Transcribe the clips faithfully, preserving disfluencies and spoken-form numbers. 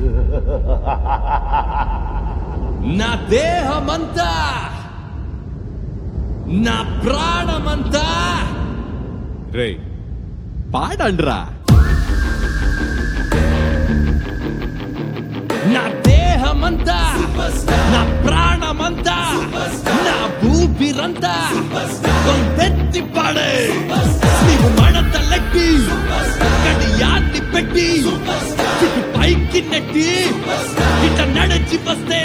నా దేహమంతా నా ప్రాణమంతా రే పాడండ్రా. నా దేహమంతా నా ప్రాణమంతా నా ఊపిరంతా కొంతెత్తి పాడే నీవు మడత లెక్కి కడియాన్ని పెట్టి చుట్టు పైకి నెట్టి ఇట నడిచి వస్తే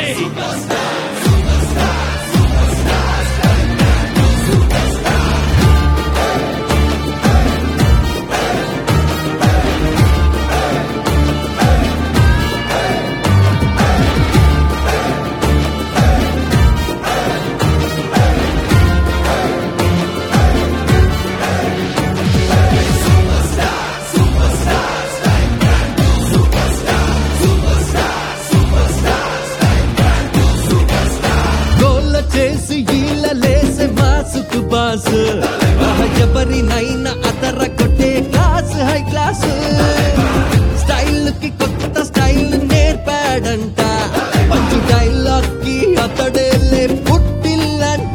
చేసి ఈల లేసే మాసుకు బాస్ ఎవరినైనా అదర కొట్టే క్లాస్ హై క్లాస్ స్టైల్ కి కొత్త స్టైల్ నేర్పాడంట మంచి డైలాగ్ కి అతడేలే పుట్టిల్లంట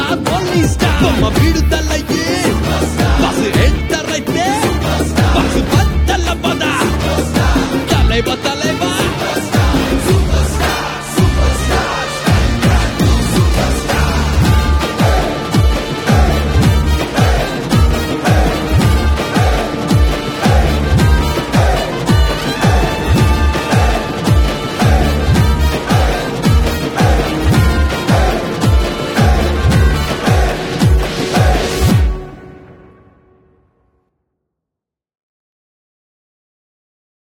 విడుదలయ్యి బస్సు ఎంటర్ అయితే బస్సు